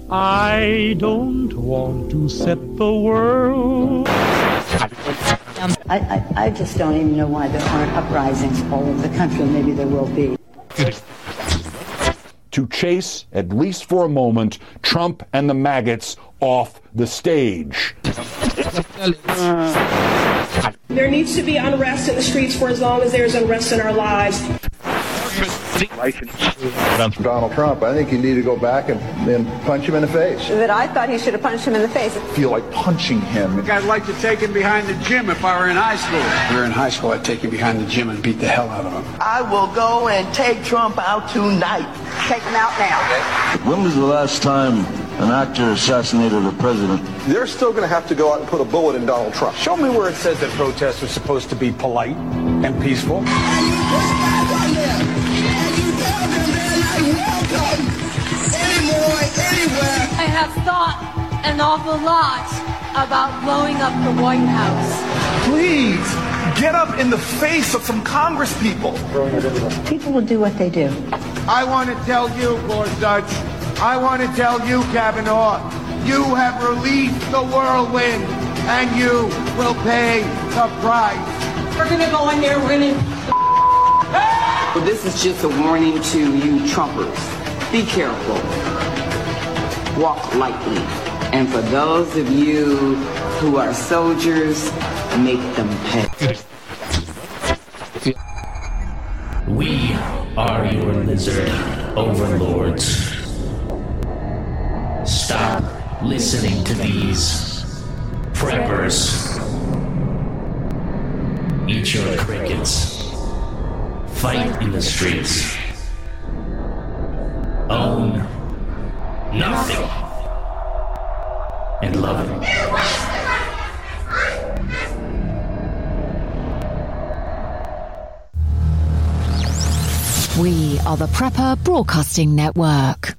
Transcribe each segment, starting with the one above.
I don't want to set the world. I just don't even know why there aren't uprisings all over the country. Maybe there will be. To chase, at least for a moment, Trump and the maggots off the stage. There needs to be unrest in the streets for as long as there's unrest in our lives. Donald Trump, I think you need to go back and then punch him in the face. That I thought he should have punched him in the face. I feel like punching him. I'd like to take him behind the gym if I were in high school. If we were in high school, I'd take him behind the gym and beat the hell out of him. I will go and take Trump out tonight. Take him out now. When was the last time an actor assassinated a president? They're still going to have to go out and put a bullet in Donald Trump. Show me where it says that protests are supposed to be polite and peaceful. I have thought an awful lot about blowing up the White House. Please, get up in the face of some Congress people. People will do what they do. I want to tell you, Gorsuch, I want to tell you, Kavanaugh, you have released the whirlwind, and you will pay the price. We're going to go in there, we're going to... Well, this is just a warning to you Trumpers. Be careful. Walk lightly. And for those of you who are soldiers, make them pay. We are your lizard overlords. Stop listening to these preppers. Eat your crickets. Fight in the streets. Own nothing. And love it. We are the Prepper Broadcasting Network.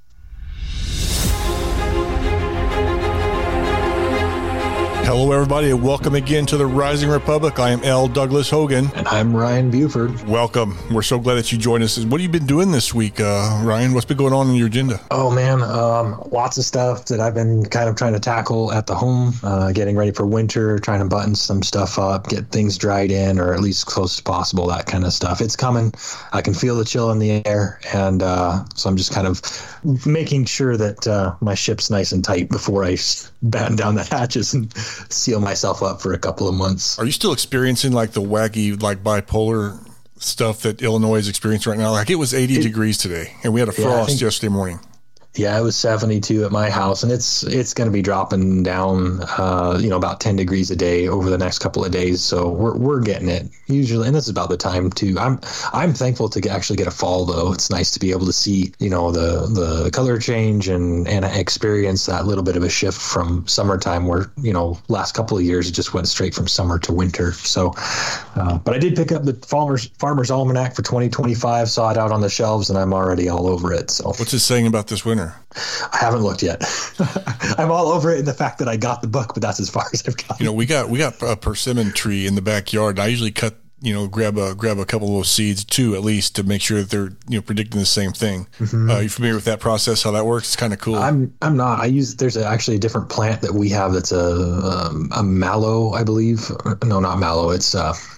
Hello, everybody, and welcome again to the Rising Republic. I am L. Douglas Hogan. And I'm Ryan Buford. Welcome. We're so glad that you joined us. What have you been doing this week, Ryan? What's been going on in your agenda? Oh, man, lots of stuff that I've been kind of trying to tackle at the home, getting ready for winter, trying to button some stuff up, get things dried in, or at least close as possible, that kind of stuff. It's coming. I can feel the chill in the air, and so I'm just kind of making sure that my ship's nice and tight before I batten down the hatches and seal myself up for a couple of months. Are you still experiencing like the wacky, like bipolar stuff that Illinois is experiencing right now? Like it was 80 degrees today, and we had a frost yesterday morning. Yeah, it was 72 at my house, and it's going to be dropping down, about 10 degrees a day over the next couple of days. So we're getting it usually, and this is about the time too. I'm thankful to actually get a fall though. It's nice to be able to see, the color change and experience that little bit of a shift from summertime where, last couple of years it just went straight from summer to winter. So, but I did pick up the Farmer's Almanac for 2025, saw it out on the shelves, and I'm already all over it. So what's it saying about this winter? I haven't looked yet. I'm all over it in the fact that I got the book, but that's as far as I've gotten. We got a persimmon tree in the backyard. I usually grab a couple of those seeds too, at least to make sure that they're predicting the same thing. Mm-hmm. Are you familiar with that process? How that works? It's kind of cool. I'm not. There's actually a different plant that we have that's a mallow, I believe. No, not mallow. It's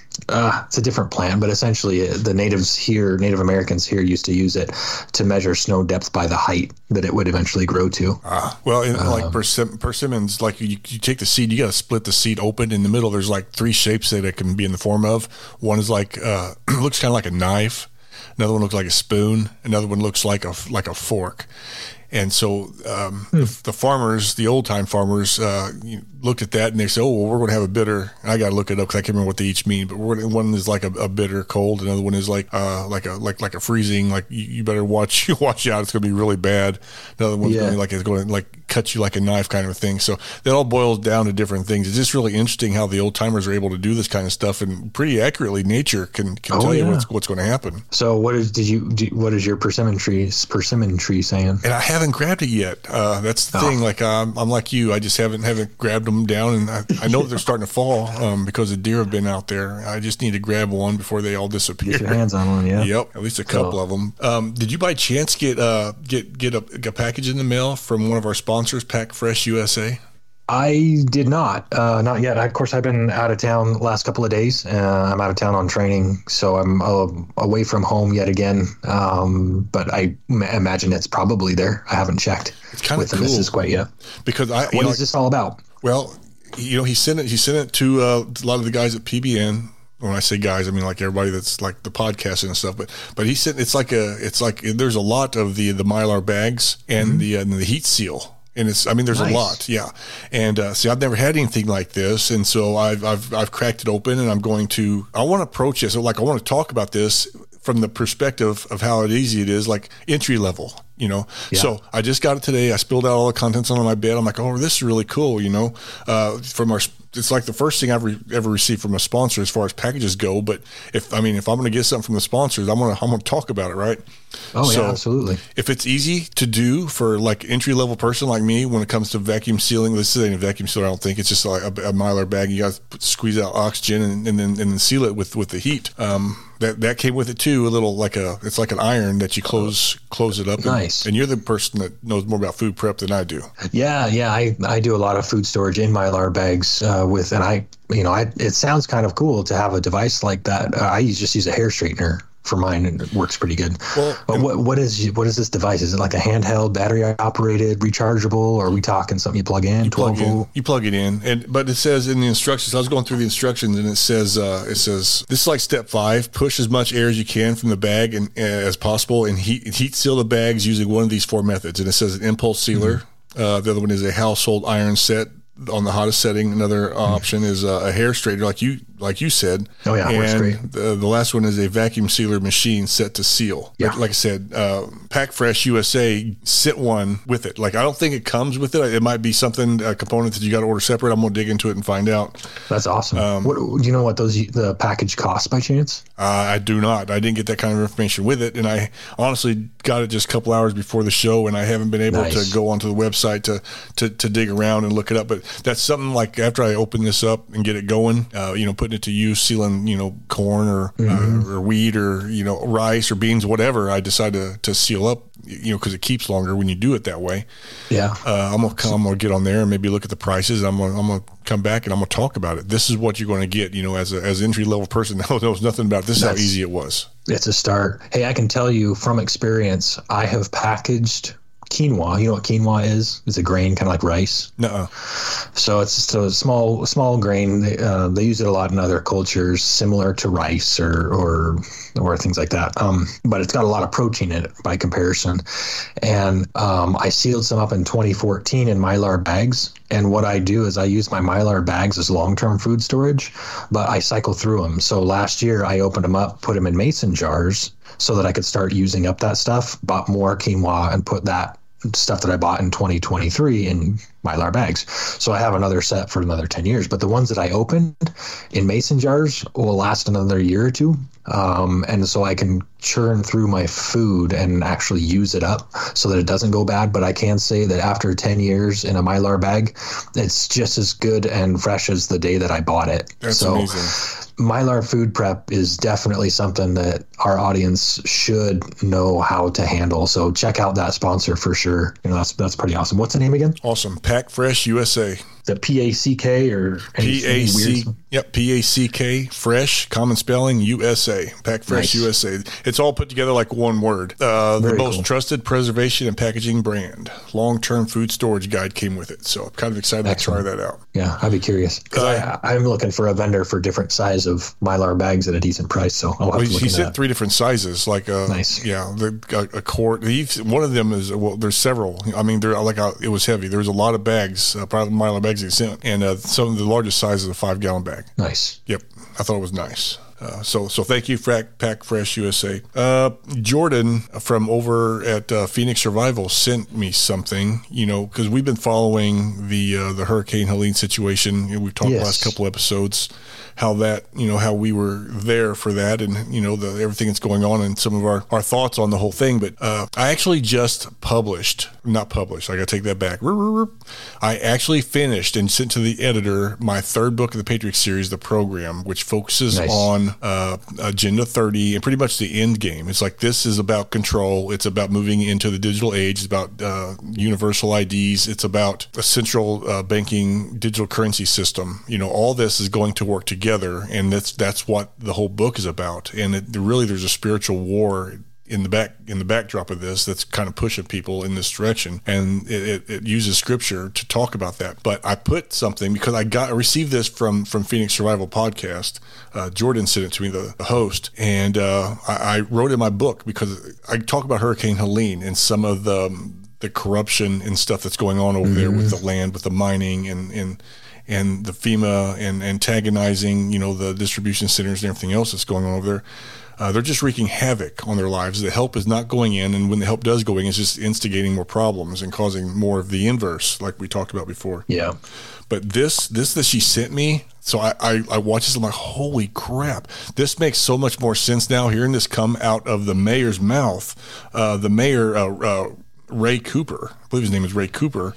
a different plant, but essentially the Native Americans here used to use it to measure snow depth by the height that it would eventually grow to. Like persimmons, like you take the seed, you got to split the seed open. In the middle, there's like three shapes that it can be in the form of. One is like, looks kind of like a knife. Another one looks like a spoon. Another one looks like a fork. And so the farmers, the old-time farmers, looked at that and they said, we're going to have a bitter. I got to look it up because I can't remember what they each mean. But one is like a bitter cold. Another one is like a freezing. Like you better watch out. It's going to be really bad. Another one's going to cut you like a knife kind of thing. So that all boils down to different things. It's just really interesting how the old-timers are able to do this kind of stuff, and pretty accurately nature can tell you what's going to happen. So what is your persimmon tree saying? And I haven't grabbed it yet. That's the thing. Like I'm like you. I just haven't grabbed them down, and I know that they're starting to fall because the deer have been out there. I just need to grab one before they all disappear. Get your hands on one, yeah. Yep, at least a couple of them. Did you by chance get a package in the mail from one of our sponsors, Pack Fresh USA? I did not yet. Of course, I've been out of town the last couple of days. I'm out of town on training, so I'm away from home yet again. But I imagine it's probably there. I haven't checked. It's kind of cool. The missus quite yet. Because what is this all about? Well, he sent it to a lot of the guys at PBN. When I say guys, I mean like everybody that's like the podcasting and stuff. But he said it's like there's a lot of the Mylar bags and the heat seal. And there's nice. A lot, yeah. And see, I've never had anything like this, and so I've cracked it open, and I want to approach it. So, like, I want to talk about this from the perspective of how easy it is, like entry level, Yeah. So I just got it today. I spilled out all the contents on my bed. I'm like, oh, this is really cool, it's like the first thing I've ever received from a sponsor as far as packages go. But if I'm going to get something from the sponsors, I'm going to talk about it, right? Oh, so yeah, absolutely. If it's easy to do for like entry level person like me when it comes to vacuum sealing, this ain't a vacuum sealer. I don't think it's just like a Mylar bag. You got to squeeze out oxygen and then seal it with the heat. That came with it too. It's like an iron that you close it up. Nice. And you're the person that knows more about food prep than I do. Yeah. I do a lot of food storage in Mylar bags it sounds kind of cool to have a device like that. I just use a hair straightener for mine, and it works pretty good. Well, but what is this device? Is it like a handheld, battery operated, rechargeable, or are we talking something you plug in? 12 volt? You plug it in, but it says in the instructions. I was going through the instructions, and it says this is like step 5: push as much air as you can from the bag and as possible, and heat seal the bags using one of these 4 methods. And it says an impulse sealer. The other one is a household iron set on the hottest setting. Another option is a hair straightener, like you said. Oh yeah, works great. The last one is a vacuum sealer machine set to seal. Yeah. Like I said, Pack Fresh USA sent one with it. Like I don't think it comes with it. It might be a component that you got to order separate. I'm gonna dig into it and find out. That's awesome. What do you know what the package costs by chance? I do not. I didn't get that kind of information with it, and I honestly got it just a couple hours before the show, and I haven't been able to go onto the website to dig around and look it up. But that's something like after I open this up and get it going, putting it to use, sealing, corn or wheat or, rice or beans, whatever, I decide to seal up, because it keeps longer when you do it that way. Yeah. I'm gonna get on there and maybe look at the prices. I'm gonna come back and I'm gonna talk about it. This is what you're going to get, as an entry level person that knows nothing about this. Is how easy it was. It's a start. Hey, I can tell you from experience, I have packaged quinoa. You know what quinoa is? It's a grain, kind of like rice. No. So it's just a small grain. They use it a lot in other cultures, similar to rice or things like that. But it's got a lot of protein in it by comparison. And I sealed some up in 2014 in Mylar bags. And what I do is I use my Mylar bags as long-term food storage, but I cycle through them. So last year I opened them up, put them in mason jars so that I could start using up that stuff, bought more quinoa and put that stuff that I bought in 2023 in Mylar bags. So I have another set for another 10 years, but the ones that I opened in mason jars will last another year or two. And so I can churn through my food and actually use it up so that it doesn't go bad. But I can say that after 10 years in a Mylar bag, it's just as good and fresh as the day that I bought it. That's amazing. Mylar food prep is definitely something that our audience should know how to handle. So check out that sponsor for sure. That's pretty awesome. What's the name again? Awesome. Pack Fresh USA. The PACK or PAC? Yep, PACK, Fresh, common spelling, USA. Pack Fresh USA. It's all put together like one word. The most trusted preservation and packaging brand. Long-term food storage guide came with it. So I'm kind of excited to try that out. Yeah, I'd be curious. Because I'm looking for a vendor for different size of Mylar bags at a decent price. So I'll have to look he sent 3 different sizes. Nice. Yeah, a quart. One of them is, there's several. I mean, it was heavy. There's a lot of bags, probably Mylar bags he sent. And some of the largest size is a 5-gallon bag. Nice. Yep. I thought it was nice. So thank you, Pack Fresh USA. Jordan from over at Phoenix Survival sent me something, because we've been following the Hurricane Helene situation. We've talked the last couple episodes how that, how we were there for that, and everything that's going on, and some of our thoughts on the whole thing. But I actually just not published. I got to take that back. I actually finished and sent to the editor my third book of the Patriot series, The Program, which focuses on Agenda 30 and pretty much the end game. It's like, this is about control. It's about moving into the digital age. It's about universal IDs. It's about a central banking digital currency system. All this is going to work together, and that's what the whole book is about. And there's a spiritual war in the backdrop of this that's kind of pushing people in this direction, and it uses scripture to talk about that. But I put something, because I received this from Phoenix Survival Podcast. Jordan sent it to me, the host, and I wrote in my book, because I talk about Hurricane Helene and some of the corruption and stuff that's going on over there with the land, with the mining and the FEMA and antagonizing, the distribution centers and everything else that's going on over there. They're just wreaking havoc on their lives. The help is not going in, and when the help does go in, it's just instigating more problems and causing more of the inverse, like we talked about before. Yeah. But this that she sent me, so I watched this, I'm like, holy crap. This makes so much more sense now, hearing this come out of the mayor's mouth. The mayor, Ray Cooper, I believe his name is Ray Cooper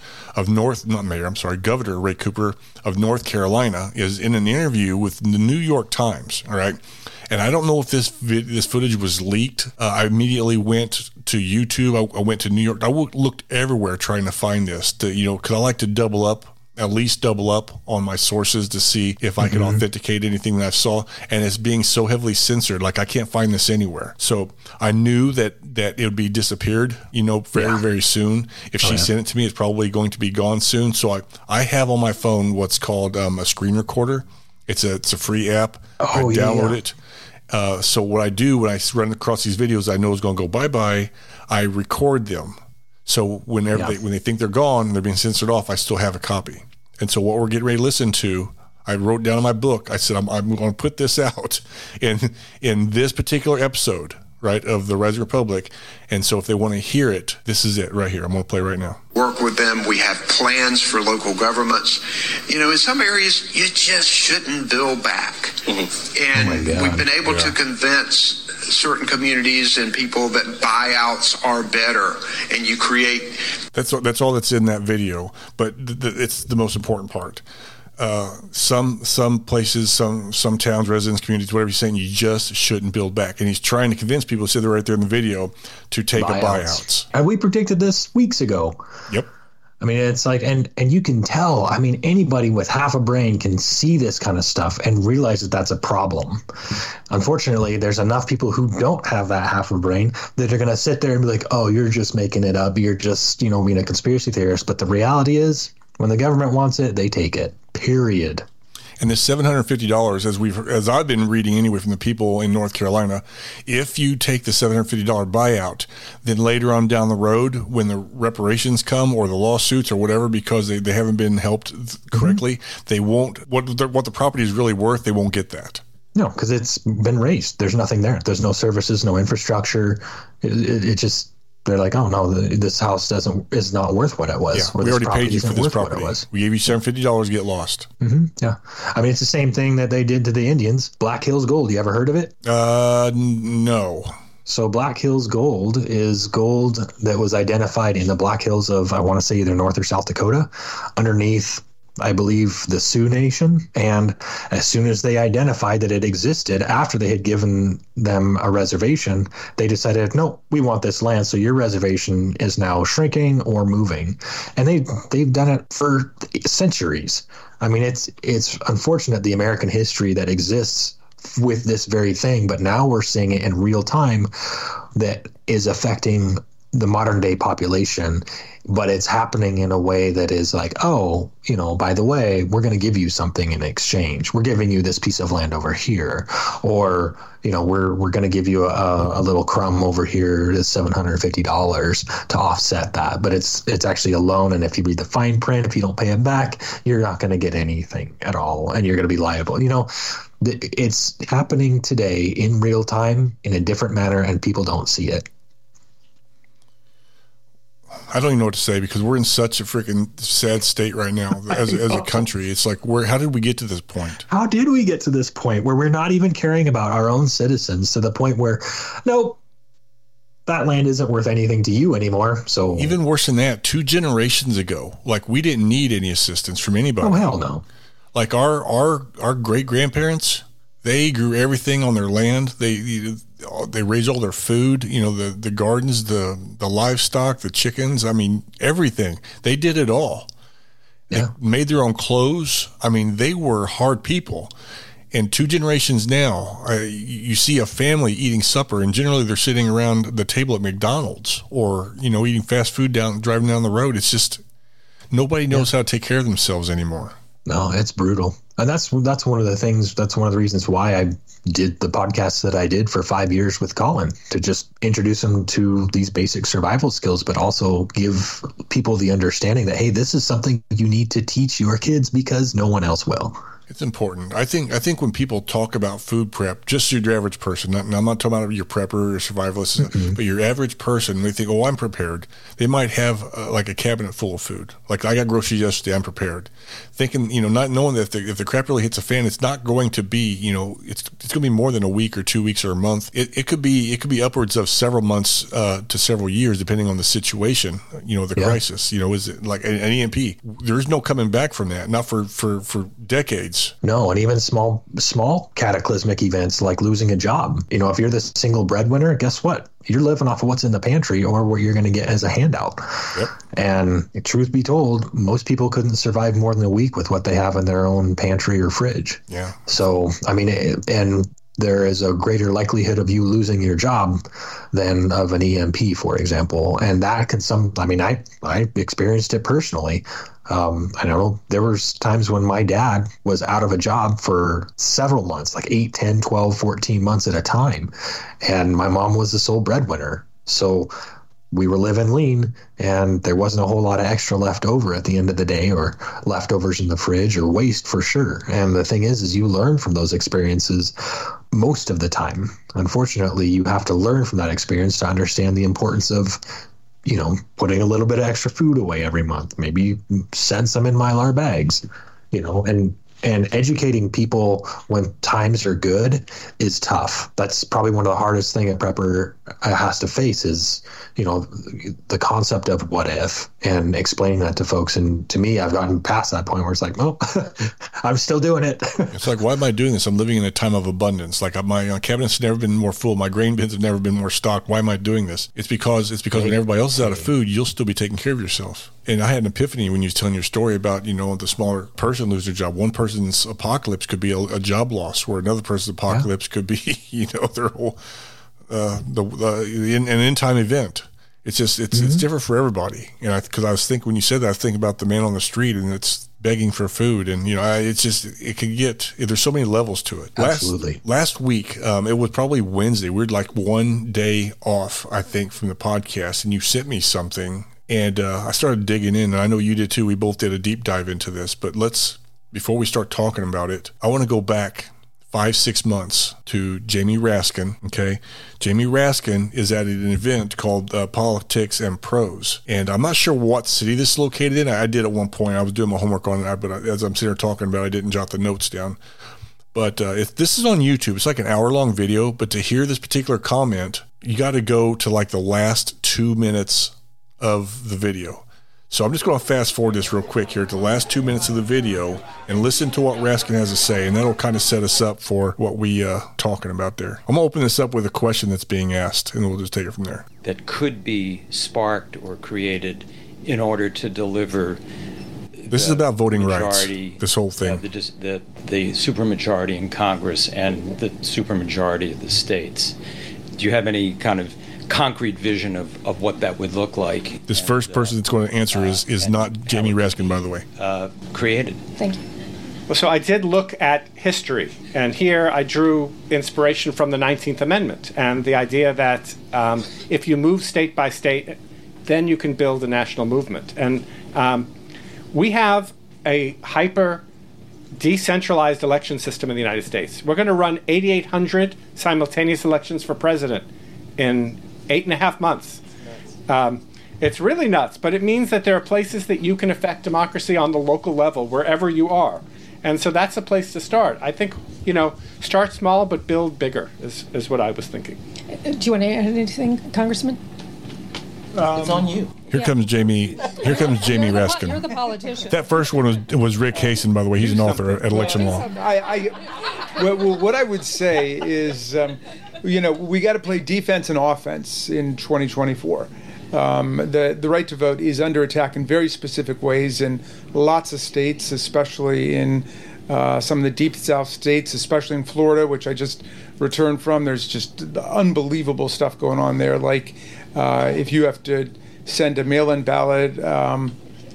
Governor Ray Cooper of North Carolina, is in an interview with the New York Times. All right. And I don't know if this footage was leaked. I immediately went to YouTube. I went to New York. I looked everywhere trying to find this, because I like to at least double up on my sources to see if I can authenticate anything that I saw. And it's being so heavily censored, like I can't find this anywhere. So I knew that it would be disappeared, very, very soon. If she sent it to me, it's probably going to be gone soon. So I have on my phone what's called a screen recorder. It's a free app. I download it. So what I do when I run across these videos I know is going to go bye-bye, I record them. So when they think they're gone and they're being censored off, I still have a copy. And so what we're getting ready to listen to, I wrote down in my book, I said, I'm going to put this out in this particular episode, right, of the Rising Republic. And so if they want to hear it, this is it right here. I'm going to play right now. Work with them. We have plans for local governments. In some areas, you just shouldn't build back. And we've been able to convince certain communities and people that buyouts are better, and you create. That's all that's in that video, but it's the most important part. Some places, some towns, residents, communities, whatever he's saying, you just shouldn't build back. And he's trying to convince people, said they're right there in the video, to take buyouts. And we predicted this weeks ago. Yep. I mean, it's like, and you can tell, I mean, anybody with half a brain can see this kind of stuff and realize that that's a problem. Unfortunately, there's enough people who don't have that half a brain that are going to sit there and be like, oh, you're just making it up. You're just, being a conspiracy theorist. But the reality is, when the government wants it, they take it. Period. And this $750, as I've been reading anyway from the people in North Carolina, if you take the $750 buyout, then later on down the road, when the reparations come or the lawsuits or whatever, because they haven't been helped correctly, they won't. What the property is really worth, they won't get that. No, because it's been razed. There's nothing there. There's no services, no infrastructure. It just. They're like, oh no, this house is not worth what it was. Yeah, we already paid you for this property. We gave you $750, get lost. Yeah, I mean, it's the same thing that they did to the Indians. Black Hills Gold. You ever heard of it? No. So Black Hills Gold is gold that was identified in the Black Hills of, I want to say, either North or South Dakota, underneath, I believe, the Sioux Nation. And as soon as they identified that it existed, after they had given them a reservation, they decided, no, we want this land, so your reservation is now shrinking or moving. And they've done it for centuries. I mean, it's unfortunate, the American history that exists with this very thing, but now we're seeing it in real time that is affecting the modern day population, but it's happening in a way that is like, oh, you know, by the way, we're going to give you something in exchange. We're giving you this piece of land over here, or, you know, we're going to give you a little crumb over here, $750 to offset that. But it's actually a loan, and if you read the fine print, if you don't pay it back, you're not going to get anything at all, and you're going to be liable. You know, it's happening today in real time in a different manner, and people don't see it. I don't even know what to say, because we're in such a freaking sad state right now as a country. It's like, how did we get to this point? How did we get to this point where we're not even caring about our own citizens, to the point where, nope, that land isn't worth anything to you anymore. So even worse than that, 2 generations ago, like, we didn't need any assistance from anybody. Oh, hell no. Like our great grandparents, they grew everything on their land. They raised all their food, you know, the gardens, the livestock, the chickens. I mean, everything. They did it all. Yeah. They made their own clothes. I mean, they were hard people. And 2 generations now, you see a family eating supper, and generally they're sitting around the table at McDonald's, or, you know, eating fast food driving down the road. It's just, nobody knows how to take care of themselves anymore. No, it's brutal. And that's one of the things, that's one of the reasons why I did the podcast that I did for 5 years with Colin, to just introduce them to these basic survival skills, but also give people the understanding that, hey, this is something you need to teach your kids because no one else will. It's important. I think when people talk about food prep, just your average person, I'm not talking about your prepper or survivalist, but your average person, they think, oh, I'm prepared. They might have like a cabinet full of food. Like, I got groceries yesterday, I'm prepared. Thinking, you know, not knowing that if the crap really hits a fan, it's not going to be, you know, it's going to be more than a week or 2 weeks or a month. It could be upwards of several months to several years, depending on the situation, you know, the crisis. You know, is it like an EMP? There's no coming back from that, not for decades. No, and even small cataclysmic events like losing a job. You know, if you're the single breadwinner, guess what? You're living off of what's in the pantry or what you're going to get as a handout. Yep. And truth be told, most people couldn't survive more than a week with what they have in their own pantry or fridge. Yeah. So, I mean, and there is a greater likelihood of you losing your job than of an EMP, for example. And that can I experienced it personally. I don't know, there was times when my dad was out of a job for several months, like 8, 10, 12, 14 months at a time. And my mom was the sole breadwinner. So we were living lean, and there wasn't a whole lot of extra left over at the end of the day, or leftovers in the fridge, or waste for sure. And the thing is you learn from those experiences most of the time. Unfortunately, you have to learn from that experience to understand the importance of, you know, putting a little bit of extra food away every month, maybe send some in Mylar bags, you know, and educating people when times are good is tough. That's probably one of the hardest thing a prepper has to face is, you know, the concept of what if, and explaining that to folks. And to me, I've gotten past that point where it's like, well, I'm still doing it. It's like, why am I doing this? I'm living in a time of abundance. Like, my cabinet's never been more full. My grain bins have never been more stocked. Why am I doing this? It's because when everybody else is out of food, you'll still be taking care of yourself. And I had an epiphany when you were telling your story about, you know, the smaller person lose their job. One person's apocalypse could be a job loss, where another person's apocalypse could be, you know, their whole an end-time event. It's just it's different for everybody. And because I was thinking, when you said that, I was thinking about the man on the street, and it's begging for food, and you know, it can get, there's so many levels to it. Absolutely. Last week, it was probably Wednesday. We were like one day off, I think, from the podcast, and you sent me something. And I started digging in, and I know you did too. We both did a deep dive into this. But before we start talking about it, I want to go back 5-6 months to Jamie Raskin. Okay, Jamie Raskin is at an event called Politics and Prose, and I'm not sure what city this is located in. I did at one point. I was doing my homework on it, but as I'm sitting here talking about it, I didn't jot the notes down. But if this is on YouTube, it's like an hour-long video. But to hear this particular comment, you got to go to like the last 2 minutes of the video. So I'm just going to fast forward this real quick here to the last 2 minutes of the video and listen to what Raskin has to say, and that'll kind of set us up for what we talking about there. I'm going to open this up with a question that's being asked, and we'll just take it from there. That could be sparked or created in order to deliver. This is about voting rights, this whole thing. The supermajority in Congress and the supermajority of the states. Do you have any kind of concrete vision of what that would look like. This first person that's going to answer is not Jamie Raskin, by the way. Created. Thank you. Well, so I did look at history, and here I drew inspiration from the 19th Amendment and the idea that if you move state by state, then you can build a national movement. And we have a hyper decentralized election system in the United States. We're going to run 8,800 simultaneous elections for president in 8.5 months. It's really nuts, but it means that there are places that you can affect democracy on the local level, wherever you are. And so that's a place to start. I think, start small but build bigger is what I was thinking. Do you want to add anything, Congressman? It's on you. Here comes Jamie Raskin. You're the politician. That first one was Rick Hasen, by the way. He's an author at Election Law. Well, what I would say is, we got to play defense and offense in 2024. The right to vote is under attack in very specific ways in lots of states, especially in some of the deep South states, especially in Florida, which I just returned from. There's just unbelievable stuff going on there. Like if you have to send a mail-in ballot or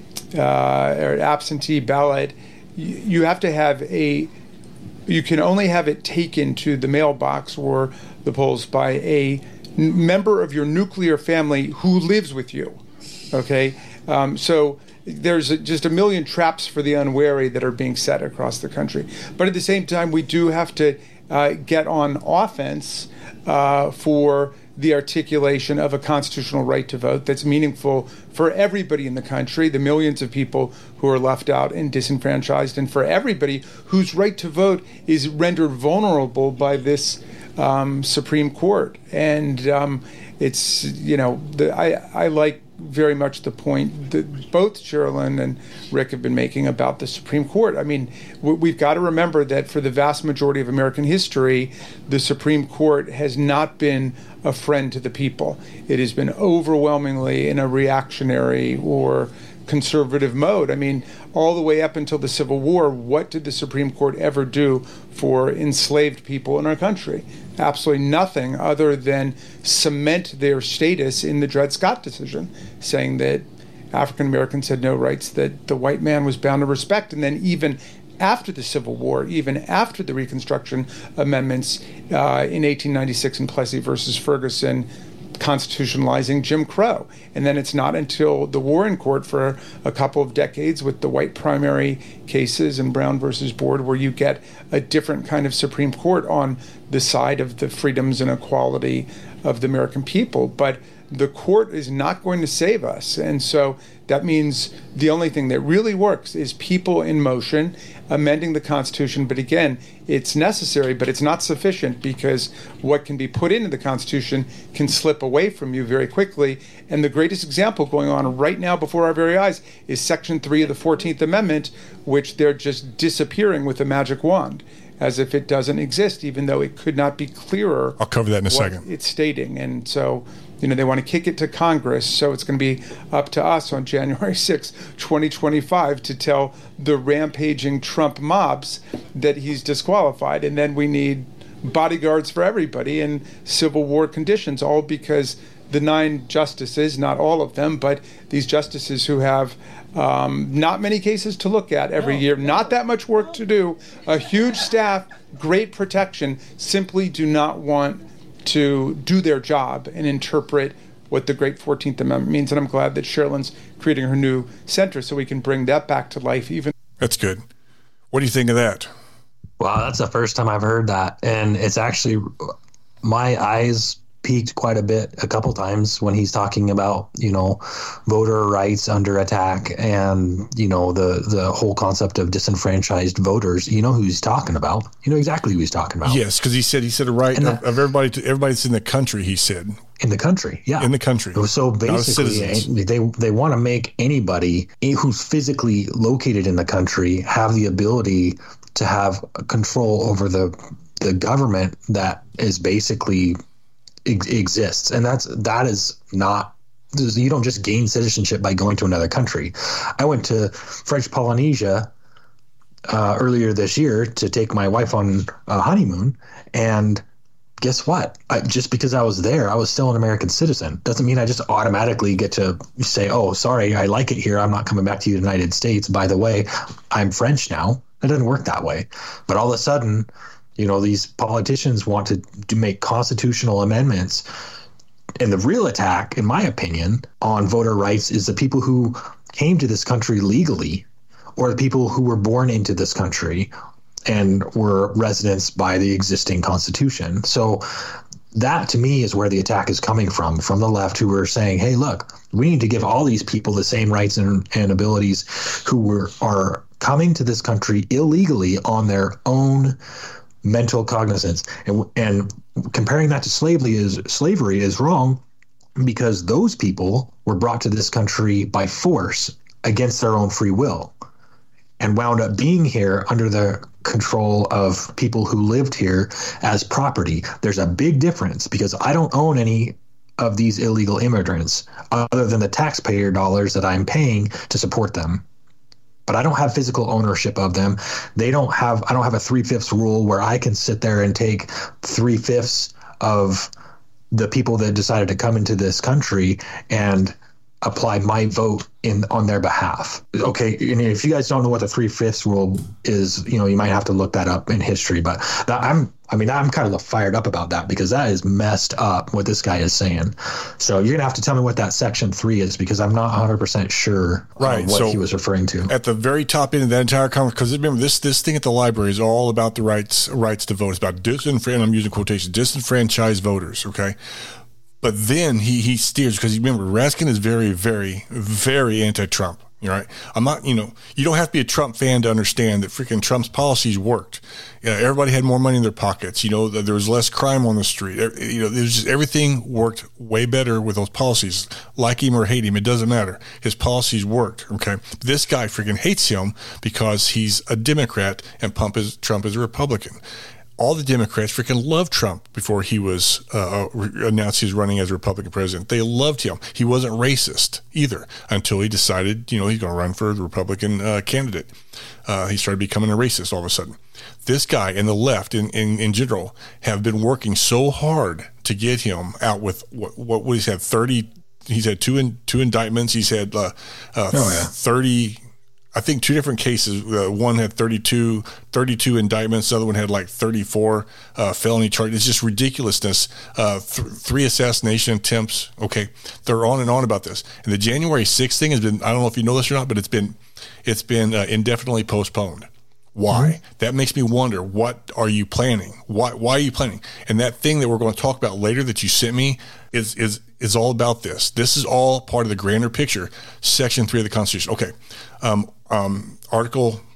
absentee ballot, you have to have you can only have it taken to the mailbox or the polls by a member of your nuclear family who lives with you. Okay, so there's just a million traps for the unwary that are being set across the country. But at the same time, we do have to get on offense for the articulation of a constitutional right to vote that's meaningful for everybody in the country, the millions of people who are left out and disenfranchised, and for everybody whose right to vote is rendered vulnerable by this Supreme Court. And it's, I like very much the point that both Sherilyn and Rick have been making about the Supreme Court. I mean, we've got to remember that for the vast majority of American history, the Supreme Court has not been a friend to the people. It has been overwhelmingly in a reactionary or conservative mode. I mean, all the way up until the Civil War, what did the Supreme Court ever do for enslaved people in our country? Absolutely nothing other than cement their status in the Dred Scott decision, saying that African Americans had no rights that the white man was bound to respect. And then even after the Civil War, even after the Reconstruction Amendments in 1896 in Plessy versus Ferguson, constitutionalizing Jim Crow. And then it's not until the Warren Court for a couple of decades with the white primary cases and Brown versus Board where you get a different kind of Supreme Court on the side of the freedoms and equality of the American people. But the court is not going to save us. And so that means the only thing that really works is people in motion amending the Constitution. But again, it's necessary, but it's not sufficient because what can be put into the Constitution can slip away from you very quickly. And the greatest example going on right now before our very eyes is Section 3 of the 14th Amendment, which they're just disappearing with a magic wand, as if it doesn't exist, even though it could not be clearer. I'll cover that in a second. It's stating. And so, they want to kick it to Congress, so it's going to be up to us on January 6, 2025 to tell the rampaging Trump mobs that he's disqualified. And then we need bodyguards for everybody in Civil War conditions, all because the 9 justices, not all of them, but these justices who have not many cases to look at every year, not that much work to do, a huge staff, great protection, simply do not want to do their job and interpret what the great 14th Amendment means. And I'm glad that Sherilyn's creating her new center so we can bring that back to life. That's good. What do you think of that? Wow, that's the first time I've heard that. And it's actually, my eyes peaked quite a bit a couple times when he's talking about, voter rights under attack and, the whole concept of disenfranchised voters. You know who he's talking about. You know exactly who he's talking about. Yes, because he said a right of everybody that's in the country, he said. In the country, yeah. In the country. So basically, they want to make anybody who's physically located in the country have the ability to have control over the government that is basically exists. And that is not, you don't just gain citizenship by going to another country. I went to French Polynesia earlier this year to take my wife on a honeymoon, and guess what? Just because I was there, I was still an American citizen. Doesn't mean I just automatically get to say, oh, sorry, I like it here. I'm not coming back to the United States. By the way, I'm French now. It doesn't work that way. But all of a sudden, these politicians want to make constitutional amendments. And the real attack, in my opinion, on voter rights is the people who came to this country legally, or the people who were born into this country and were residents by the existing Constitution. So that, to me, is where the attack is coming from the left, who are saying, hey, look, we need to give all these people the same rights and abilities who are coming to this country illegally on their own mental cognizance. And comparing that to slavery is wrong, because those people were brought to this country by force against their own free will and wound up being here under the control of people who lived here as property. There's a big difference, because I don't own any of these illegal immigrants other than the taxpayer dollars that I'm paying to support them. But I don't have physical ownership of them. I don't have a 3/5 rule where I can sit there and take 3/5 of the people that decided to come into this country and apply my vote on their behalf. Okay, and if you guys don't know what the 3/5 rule is, you might have to look that up in history. But I'm kind of fired up about that, because that is messed up what this guy is saying. So you're gonna have to tell me what that Section 3 is, because I'm not 100% sure what he was referring to. At the very top end of that entire conference, because remember, this thing at the library is all about the rights to vote. It's about I'm using quotations, disenfranchised voters. Okay. But then he steers, because remember, Raskin is very, very, very anti-Trump. Right? I'm not, you don't have to be a Trump fan to understand that freaking Trump's policies worked. Everybody had more money in their pockets. There was less crime on the street. There's just, everything worked way better with those policies. Like him or hate him, it doesn't matter. His policies worked. Okay. This guy freaking hates him because he's a Democrat and Trump is a Republican. All the Democrats freaking loved Trump before he was announced he was running as a Republican president. They loved him. He wasn't racist either until he decided, he's going to run for the Republican candidate. He started becoming a racist all of a sudden. This guy and the left in general have been working so hard to get him out with what he's had 30. He's had two indictments. He's had 30. I think 2 different cases. One had 32 indictments. The other one had like 34 felony charges. It's just ridiculousness. 3 assassination attempts. Okay, they're on and on about this. And the January 6th thing has been, I don't know if you know this or not, but it's been indefinitely postponed. Why? Mm-hmm. That makes me wonder, what are you planning? Why are you planning? And that thing that we're going to talk about later that you sent me is all about this. This is all part of the grander picture. Section 3 of the Constitution. Okay. Article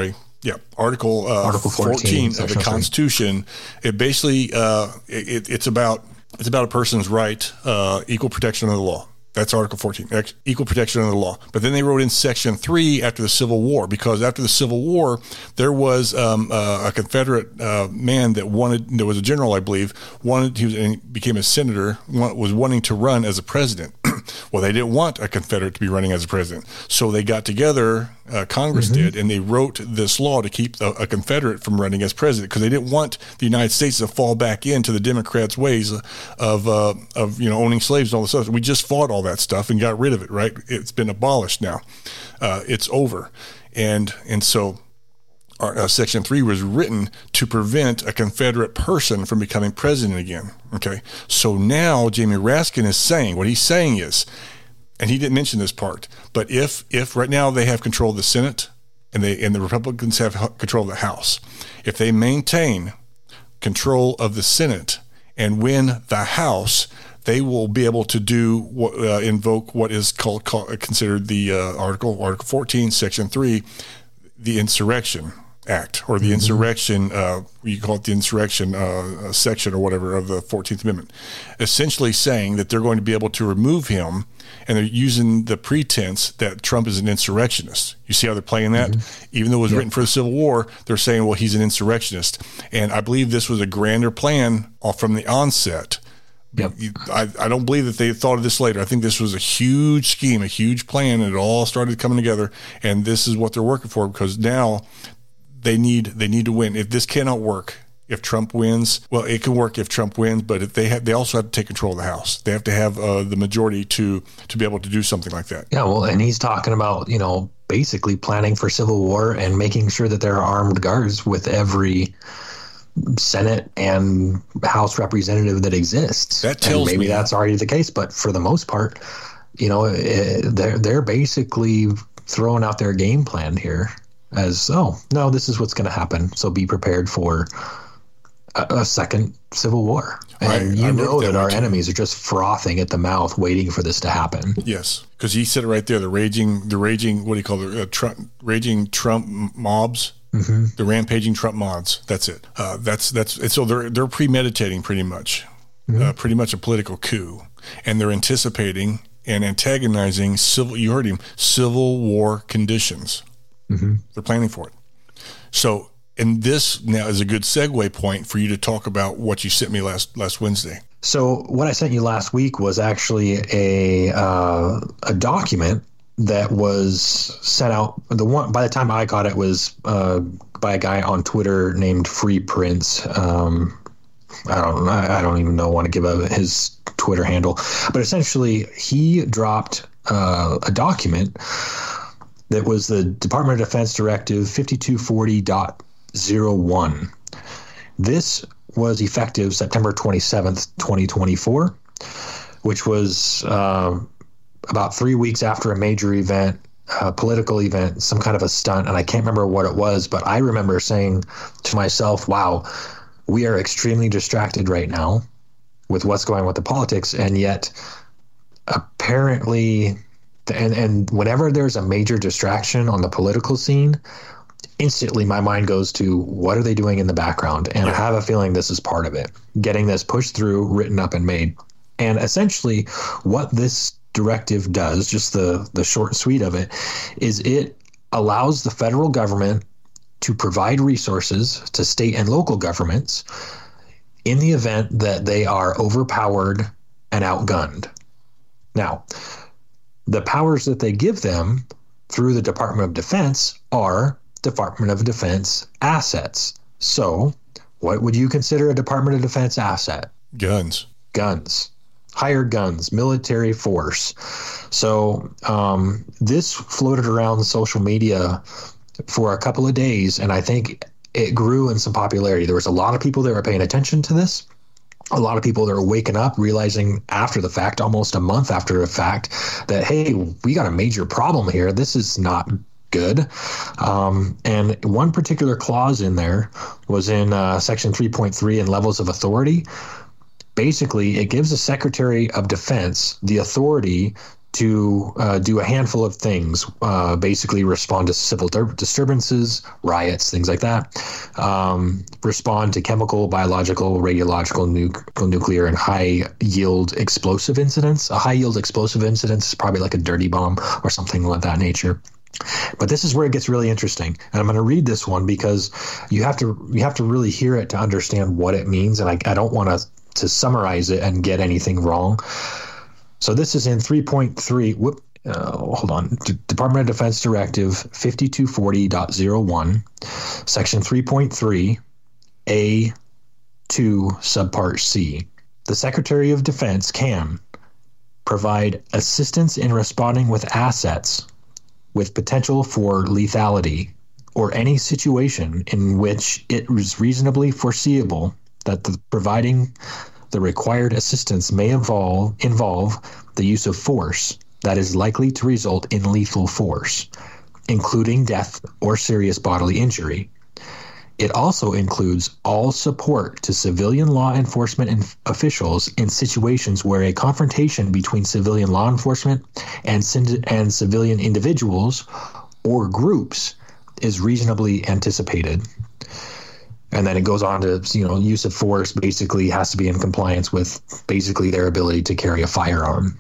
14 of the Constitution. It basically it's about a person's right, equal protection under the law. That's Article 14, equal protection under the law. But then they wrote in Section 3 after the Civil War, because after the Civil War, there was a Confederate man that was a general, I believe, became a senator, was wanting to run as a president. Well, they didn't want a Confederate to be running as a president. So they got together, Congress did, and they wrote this law to keep a Confederate from running as president, because they didn't want the United States to fall back into the Democrats' ways of owning slaves and all this stuff. We just fought all that stuff and got rid of it, right? It's been abolished now. It's over. And so Section 3 was written to prevent a Confederate person from becoming president again. Okay. So now Jamie Raskin is saying, what he's saying is, and he didn't mention this part, but if right now they have control of the Senate and the Republicans have control of the House, if they maintain control of the Senate and win the House, they will be able to invoke what is considered the Article 14, Section 3, the Insurrection Act, or the insurrection, you call it the insurrection section or whatever of the 14th Amendment, essentially saying that they're going to be able to remove him, and they're using the pretense that Trump is an insurrectionist. You see how they're playing that? Even though it was written for the Civil War, they're saying, well, he's an insurrectionist. And I believe this was a grander plan from the onset. I don't believe that they thought of this later. I think this was a huge scheme, a huge plan, and it all started coming together, and this is what they're working for, because now they need to win. If this cannot work, if Trump wins. Well, it can work if Trump wins, but if they also have to take control of the House. They have to have the majority to be able to do something like that. Yeah, well, and he's talking about, basically planning for civil war and making sure that there are armed guards with every Senate and House representative that exists. That tells me that's already the case, but for the most part, they're basically throwing out their game plan here as, no, this is what's going to happen. So be prepared for a second civil war. And that our enemies are just frothing at the mouth, waiting for this to happen. Yes, because he said it right there. The raging, what do you call it? Raging Trump mobs. Mm-hmm. The rampaging Trump mods. That's it. So they're premeditating pretty much a political coup, and they're anticipating and antagonizing civil war conditions. Mm-hmm. They're planning for it. So, and this now is a good segue point for you to talk about what you sent me last Wednesday. So what I sent you last week was actually a document that was sent out. By the time I got it was by a guy on Twitter named Free Prince. I don't even want to give out his Twitter handle, but essentially he dropped a document that was the Department of Defense Directive 5240.01. This was effective September 27th, 2024, which was about 3 weeks after a major event, a political event, some kind of a stunt, and I can't remember what it was, but I remember saying to myself, wow, we are extremely distracted right now with what's going on with the politics, and yet apparently, and whenever there's a major distraction on the political scene, instantly my mind goes to what are they doing in the background? And I have a feeling this is part of it, getting this pushed through, written up and made. And essentially what this directive does, just the short and sweet of it, is it allows the federal government to provide resources to state and local governments in the event that they are overpowered and outgunned. Now, the powers that they give them through the Department of Defense are Department of Defense assets. So what would you consider a Department of Defense asset? Guns. Hired guns, military force. So this floated around social media for a couple of days, and I think it grew in some popularity. There was a lot of people that were paying attention to this. A lot of people that are waking up, realizing after the fact, almost a month after the fact, that, hey, we got a major problem here. This is not good. And one particular clause in there was in Section 3.3 in levels of authority. Basically, it gives the Secretary of Defense the authority to do a handful of things, basically respond to civil disturbances, riots, things like that, respond to chemical, biological, radiological, nuclear, and high-yield explosive incidents. A high-yield explosive incident is probably like a dirty bomb or something like that nature. But this is where it gets really interesting. And I'm going to read this one because you have to really hear it to understand what it means, and I don't want to summarize it and get anything wrong. So this is in 3.3, hold on, Department of Defense Directive 5240.01, Section 3.3, A2, Subpart C. The Secretary of Defense can provide assistance in responding with assets with potential for lethality or any situation in which it is reasonably foreseeable that providing the required assistance may involve the use of force that is likely to result in lethal force, including death or serious bodily injury. It also includes all support to civilian law enforcement officials in situations where a confrontation between civilian law enforcement and civilian individuals or groups is reasonably anticipated. And then it goes on to, use of force basically has to be in compliance with basically their ability to carry a firearm.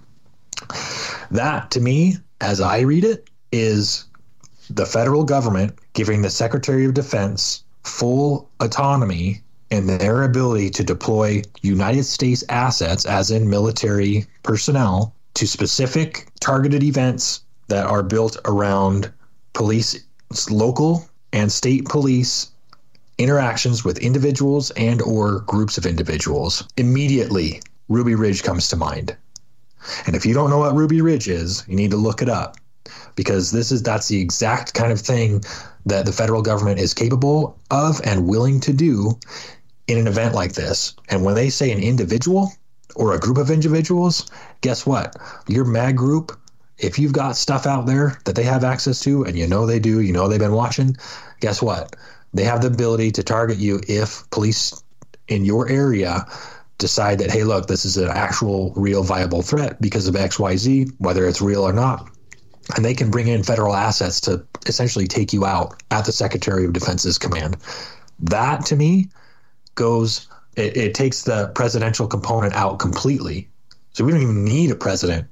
That, to me, as I read it, is the federal government giving the Secretary of Defense full autonomy in their ability to deploy United States assets, as in military personnel, to specific targeted events that are built around police, local and state police, interactions with individuals and or groups of individuals, immediately Ruby Ridge comes to mind. And if you don't know what Ruby Ridge is, you need to look it up, because that's the exact kind of thing that the federal government is capable of and willing to do in an event like this. And when they say an individual or a group of individuals, guess what? Your MAG group, if you've got stuff out there that they have access to, and you know they do, you know they've been watching, guess what? They have the ability to target you if police in your area decide that, hey, look, this is an actual, real, viable threat because of XYZ, whether it's real or not. And they can bring in federal assets to essentially take you out at the Secretary of Defense's command. That, to me, it takes the presidential component out completely. So we don't even need a president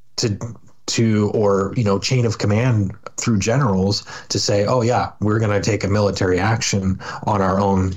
or chain of command through generals to say, oh yeah, we're going to take a military action on our own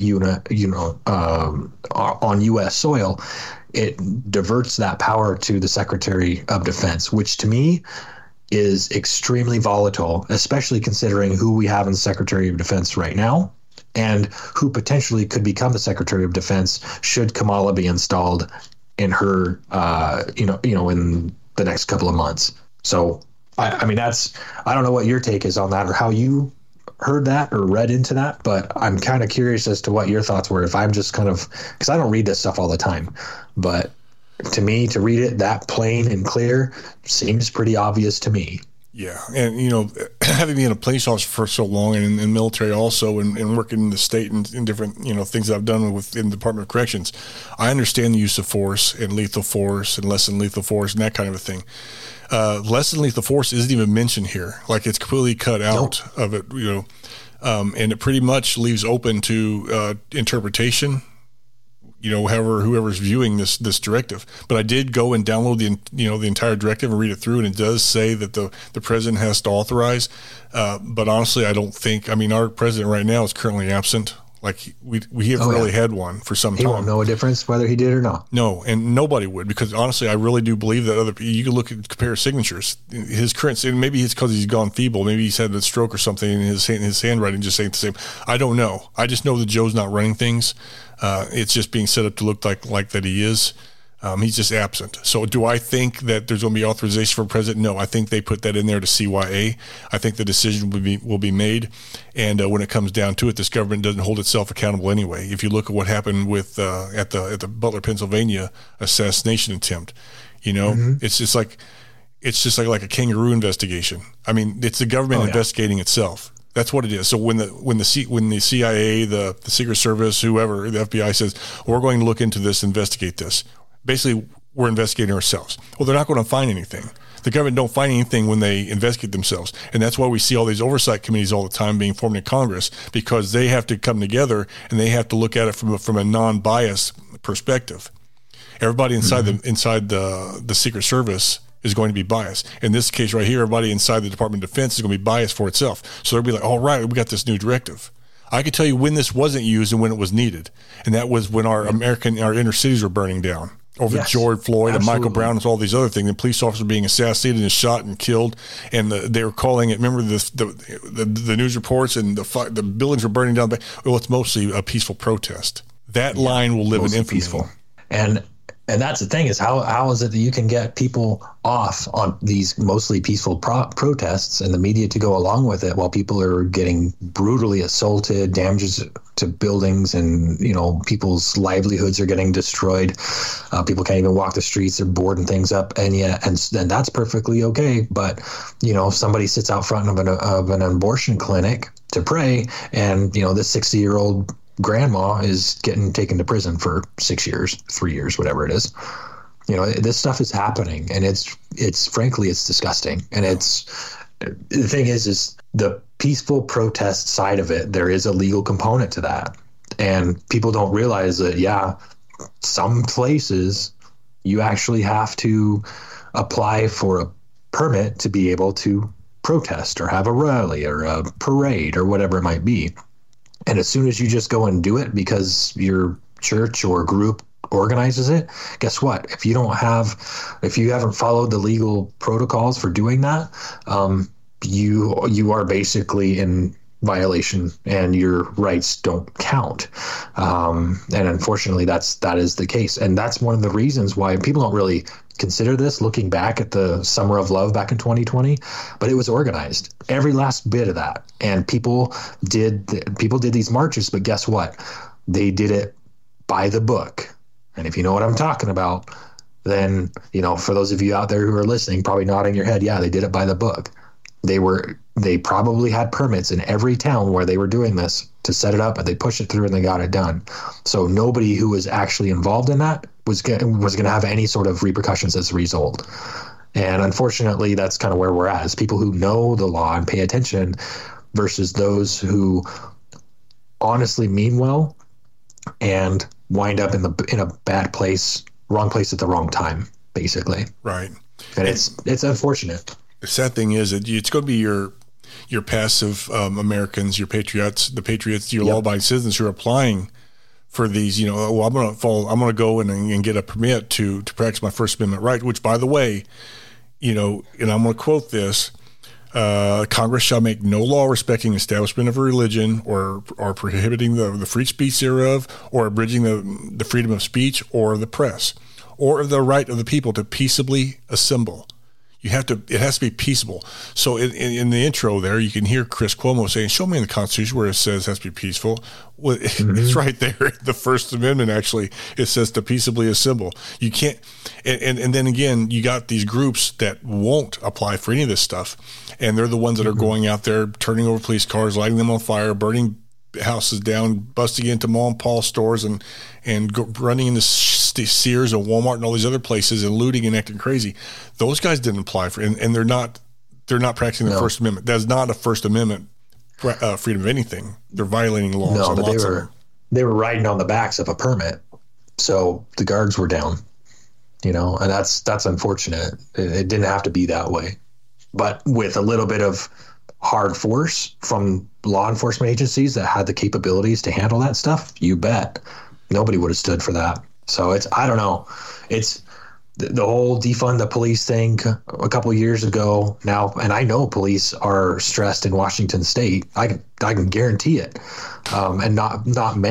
on U.S. soil. It diverts that power to the Secretary of Defense, which to me is extremely volatile, especially considering who we have in the Secretary of Defense right now and who potentially could become the Secretary of Defense should Kamala be installed in her, in the next couple of months. So, I don't know what your take is on that or how you heard that or read into that, but I'm kind of curious as to what your thoughts were. If I'm just because I don't read this stuff all the time, but to me, to read it that plain and clear seems pretty obvious to me. Yeah. And, having been a police officer for so long and in military also and working in the state and in different, things that I've done within the Department of Corrections, I understand the use of force and lethal force and less than lethal force and that kind of a thing. Less than lethal force isn't even mentioned here. Like it's completely cut out of it, and it pretty much leaves open to interpretation, whoever's viewing this directive. But I did go and download the entire directive and read it through, and it does say that the president has to authorize. But honestly, I don't think. Our president right now is currently absent. Like we haven't really had one for some time. He won't know a difference whether he did or not. No, and nobody would, because honestly, I really do believe that you can compare signatures. His current, and maybe it's because he's gone feeble. Maybe he's had a stroke or something, and his handwriting just ain't the same. I don't know. I just know that Joe's not running things. It's just being set up to look like that he is. He's just absent. So do I think that there's going to be authorization for president? No, I think they put that in there to CYA. I think the decision will be made. And when it comes down to it, this government doesn't hold itself accountable anyway. If you look at what happened with at the Butler, Pennsylvania assassination attempt, it's just like a kangaroo investigation. It's the government investigating itself. That's what it is. So when the CIA, the Secret Service, whoever, the FBI says, we're going to look into this, investigate this. Basically, we're investigating ourselves. Well, they're not going to find anything. The government don't find anything when they investigate themselves. And that's why we see all these oversight committees all the time being formed in Congress, because they have to come together and they have to look at it from a non-biased perspective. Everybody inside the Secret Service is going to be biased. In this case right here, everybody inside the Department of Defense is going to be biased for itself. So they'll be like, all right, we got this new directive. I could tell you when this wasn't used and when it was needed. And that was when our inner cities were burning down over George Floyd and Michael Brown and all these other things. And police officers being assassinated and shot and killed. And they were calling it, remember the news reports and the buildings were burning down. Well, it's mostly a peaceful protest. That line will live in infamy. Peaceful. And that's the thing is how is it that you can get people off on these mostly peaceful protests and the media to go along with it while people are getting brutally assaulted, damages to buildings, and people's livelihoods are getting destroyed. People can't even walk the streets; they're boarding things up, and that's perfectly okay. But if somebody sits out front of an abortion clinic to pray, and this 60-year-old grandma is getting taken to prison for 6 years, 3 years, whatever it is. This stuff is happening, and it's frankly, it's disgusting. And the thing is the peaceful protest side of it, there is a legal component to that. And people don't realize that, some places you actually have to apply for a permit to be able to protest or have a rally or a parade or whatever it might be. And as soon as you just go and do it because your church or group organizes it, guess what? If you haven't followed the legal protocols for doing that, you are basically in violation and your rights don't count. And unfortunately, that is the case. And that's one of the reasons why people don't really consider this, looking back at the Summer of Love back in 2020, but it was organized, every last bit of that. And people did these marches, but guess what? They did it by the book. And if you know what I'm talking about, then, for those of you out there who are listening, probably nodding your head, yeah, they did it by the book. They probably had permits in every town where they were doing this to set it up, and they pushed it through and they got it done. So nobody who was actually involved in that was going to have any sort of repercussions as a result. And unfortunately, that's kind of where we're at, is people who know the law and pay attention versus those who honestly mean well and wind up in a bad place, wrong place at the wrong time, basically. Right. And it's unfortunate. The sad thing is that it's going to be your passive Americans, your patriots, your law-abiding citizens who are applying for these. I'm going to go and get a permit to practice my First Amendment right. Which, by the way, and I'm going to quote this: Congress shall make no law respecting establishment of a religion or prohibiting the free speech thereof, or abridging the freedom of speech or the press, or the right of the people to peaceably assemble. It has to be peaceable. So in the intro there, you can hear Chris Cuomo saying, show me in the Constitution where it says it has to be peaceful. Well, it's right there. The First Amendment, actually, it says to peaceably assemble. You can't, and then again, you got these groups that won't apply for any of this stuff. And they're the ones that are going out there, turning over police cars, lighting them on fire, burning houses down, busting into mom and Paul stores and running into Sears and Walmart and all these other places and looting and acting crazy. Those guys didn't apply for, and they're not practicing the First Amendment. That's not a First Amendment freedom of anything. They're violating laws. No, but they were riding on the backs of a permit, so the guards were down. And that's unfortunate. It didn't have to be that way, but with a little bit of hard force from law enforcement agencies that had the capabilities to handle that stuff, you bet nobody would have stood for that. So I don't know. It's the whole defund the police thing a couple of years ago now. And I know police are stressed in Washington State. I can guarantee it. And not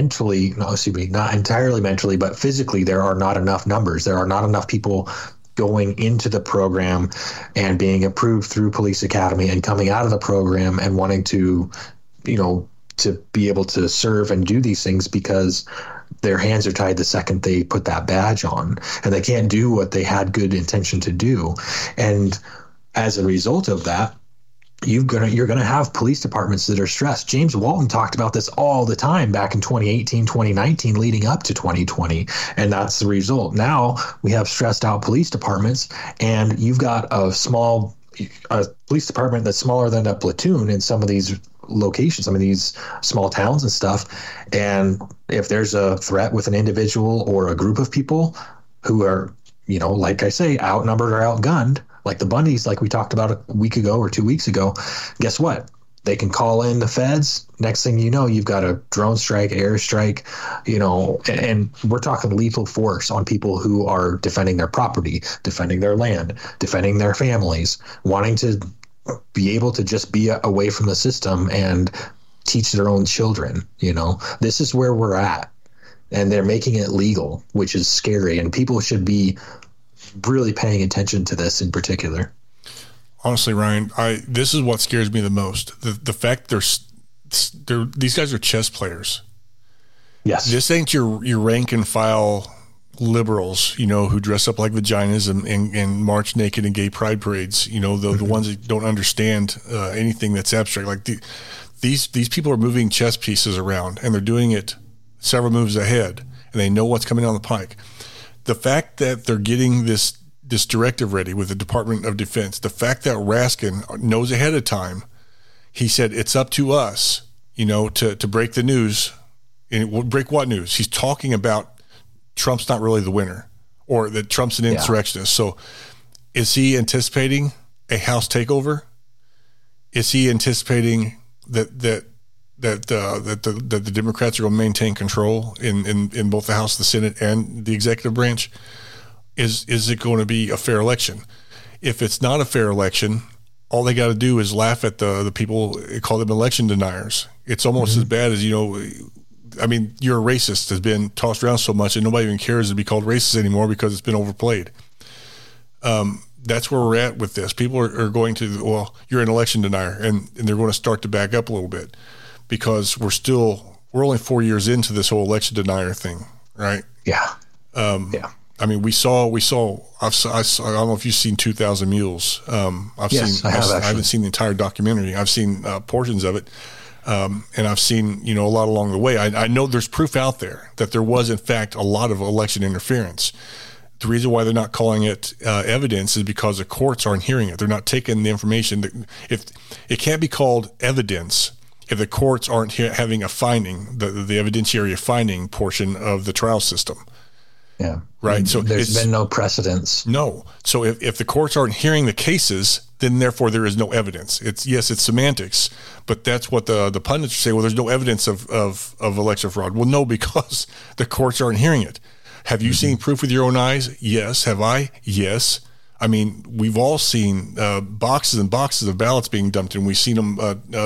entirely mentally, but physically, there are not enough numbers. There are not enough people going into the program and being approved through Police Academy and coming out of the program and wanting to, to be able to serve and do these things, because their hands are tied the second they put that badge on, and they can't do what they had good intention to do. And as a result of that, you're going to have police departments that are stressed. James Walton talked about this all the time back in 2018, 2019, leading up to 2020. And that's the result. Now we have stressed out police departments, and you've got a police department that's smaller than a platoon in some of these locations, some of these small towns and stuff. And if there's a threat with an individual or a group of people who are, like I say, outnumbered or outgunned, like the Bundys, like we talked about a week ago or 2 weeks ago, guess what? They can call in the feds. Next thing you know, you've got a drone strike, air strike, and we're talking lethal force on people who are defending their property, defending their land, defending their families, wanting to be able to just be away from the system and teach their own children. This is where we're at, and they're making it legal, which is scary, and people should be really paying attention to this in particular. Honestly, Ryan, this is what scares me the most. The fact these guys are chess players. Yes. This ain't your rank and file liberals, who dress up like vaginas and march naked in gay pride parades. The ones that don't understand anything that's abstract. Like these people are moving chess pieces around, and they're doing it several moves ahead, and they know what's coming down the pike. The fact that they're getting this directive ready with the Department of Defense, the fact that Raskin knows ahead of time, he said it's up to us, to break the news. And break what news? He's talking about Trump's not really the winner, or that Trump's an insurrectionist. So is he anticipating a House takeover? Is he anticipating that the Democrats are going to maintain control in both the House, the Senate, and the executive branch? Is it going to be a fair election? If it's not a fair election, all they got to do is laugh at the people, call them election deniers. It's almost as bad as, I mean, you're a racist has been tossed around so much and nobody even cares to be called racist anymore because it's been overplayed. That's where we're at with this. People are going to, well, you're an election denier, and they're going to start to back up a little bit because we're only 4 years into this whole election denier thing, right? Yeah. I mean, I don't know if you've seen 2,000 Mules. I haven't seen the entire documentary. I've seen portions of it. And I've seen, a lot along the way. I know there's proof out there that there was, in fact, a lot of election interference. The reason why they're not calling it evidence is because the courts aren't hearing it. They're not taking the information. If it can't be called evidence if the courts aren't having a finding, the evidentiary finding portion of the trial system. Yeah. Right. So there's been no precedence. No. So if the courts aren't hearing the cases, then therefore there is no evidence. It's semantics, but that's what the pundits say. Well, there's no evidence of election fraud. Well, no, because the courts aren't hearing it. Have you seen proof with your own eyes? Yes. Have I? Yes. I mean, we've all seen boxes and boxes of ballots being dumped, and we've seen them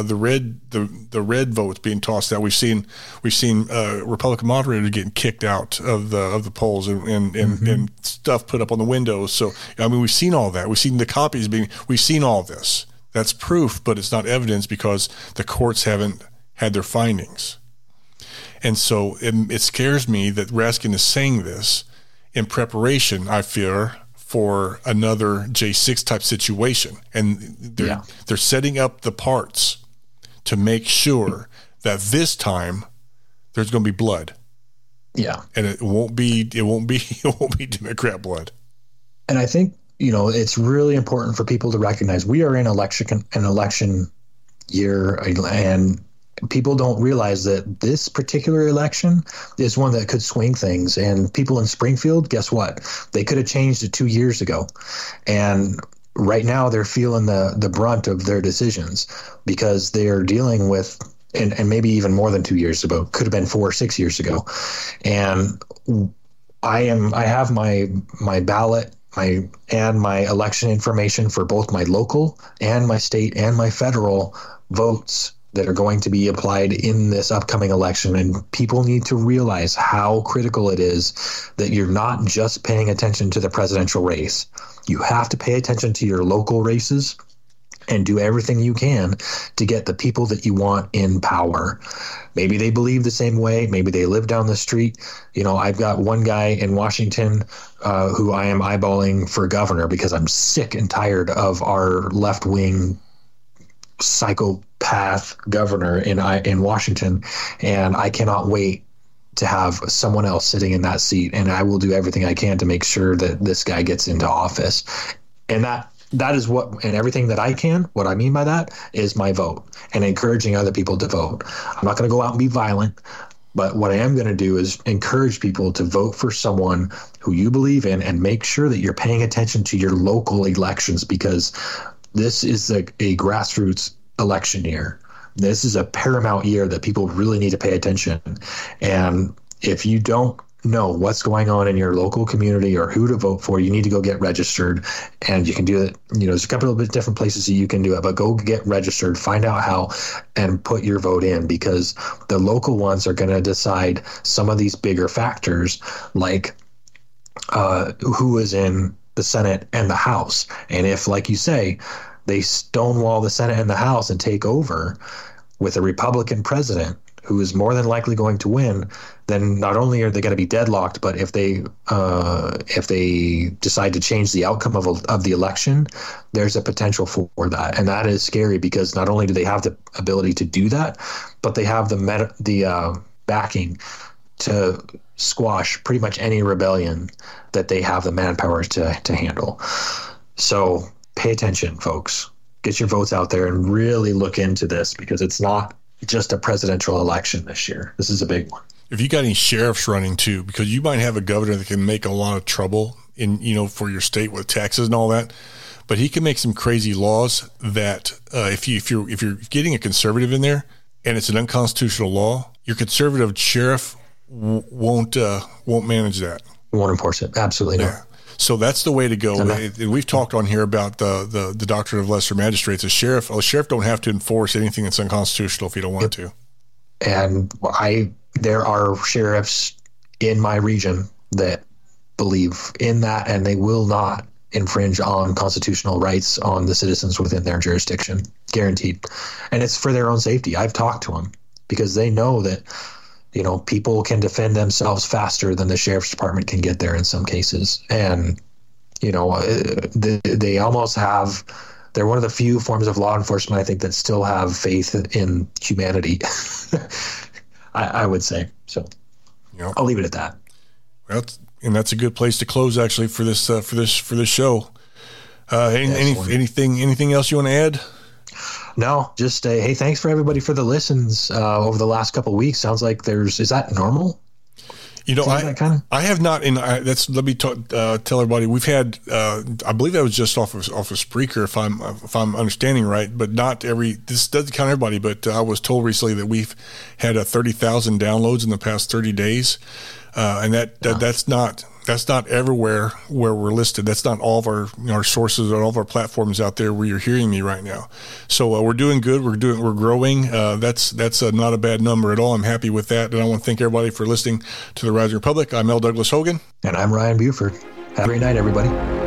the red votes being tossed out. We've seen Republican moderators getting kicked out of the polls and stuff put up on the windows. So I mean, we've seen all that. We've seen the copies we've seen all this. That's proof, but it's not evidence because the courts haven't had their findings. And so it scares me that Raskin is saying this in preparation, I fear, for another J6 type situation. And they're setting up the parts to make sure that this time there's going to be blood. Yeah. And it won't be Democrat blood. And I think, it's really important for people to recognize we are in an election year, and people don't realize that this particular election is one that could swing things. And people in Springfield, guess what? They could have changed it 2 years ago. And right now they're feeling the brunt of their decisions because they're dealing with, and maybe even more than 2 years ago, could have been 4 or 6 years ago. And I have my ballot, my election information for both my local and my state and my federal votes that are going to be applied in this upcoming election. And people need to realize how critical it is that you're not just paying attention to the presidential race. You have to pay attention to your local races and do everything you can to get the people that you want in power. Maybe they believe the same way. Maybe they live down the street. I've got one guy in Washington who I am eyeballing for governor because I'm sick and tired of our left-wing psychopath governor in Washington, and I cannot wait to have someone else sitting in that seat, and I will do everything I can to make sure that this guy gets into office. And that is what everything that I can. What I mean by that is my vote and encouraging other people to vote. I'm not going to go out and be violent, but what I am going to do is encourage people to vote for someone who you believe in and make sure that you're paying attention to your local elections, because this is a grassroots election year. This is a paramount year that people really need to pay attention. And if you don't know what's going on in your local community or who to vote for, you need to go get registered. And you can do it. There's a couple of different places that you can do it, but go get registered, find out how, and put your vote in, because the local ones are going to decide some of these bigger factors, like who is in the Senate and the House. And if, like you say, they stonewall the Senate and the House and take over with a Republican president who is more than likely going to win, then not only are they going to be deadlocked, but if they decide to change the outcome of the election, there's a potential for that. And that is scary because not only do they have the ability to do that, but they have the backing to squash pretty much any rebellion that they have the manpower to handle. So pay attention, folks. Get your votes out there and really look into this, because it's not just a presidential election this year. This is a big one. If you got any sheriffs running too, because you might have a governor that can make a lot of trouble for your state with taxes and all that, but he can make some crazy laws that if you're getting a conservative in there and it's an unconstitutional law, your conservative sheriff won't manage that. Won't enforce it. Absolutely not. So that's the way to go. We've talked on here about the doctrine of lesser magistrates. A sheriff don't have to enforce anything that's unconstitutional if you don't want to. And there are sheriffs in my region that believe in that, and they will not infringe on constitutional rights on the citizens within their jurisdiction, guaranteed. And it's for their own safety. I've talked to them because they know that, you know, people can defend themselves faster than the sheriff's department can get there in some cases. And, you know, they almost have, they're one of the few forms of law enforcement, I think, that still have faith in humanity, I would say. So I'll leave it at that. Well, and that's a good place to close, actually, for this show. Anything else you want to add? No, just hey, thanks for everybody for the listens over the last couple of weeks. Sounds like is that normal? You know, I have not. Let me tell everybody we've had. I believe that was just off of Spreaker, if I'm understanding right. But not every. This doesn't count everybody. But I was told recently that we've had 30,000 downloads in the past 30 days, and that's not everywhere where we're listed. That's not all of our sources or all of our platforms out there where you're hearing me right now. So we're doing good. We're growing. That's not a bad number at all. I'm happy with that. And I want to thank everybody for listening to the Rising Republic. I'm L. Douglas Hogan. And I'm Ryan Buford. Have a great night, everybody.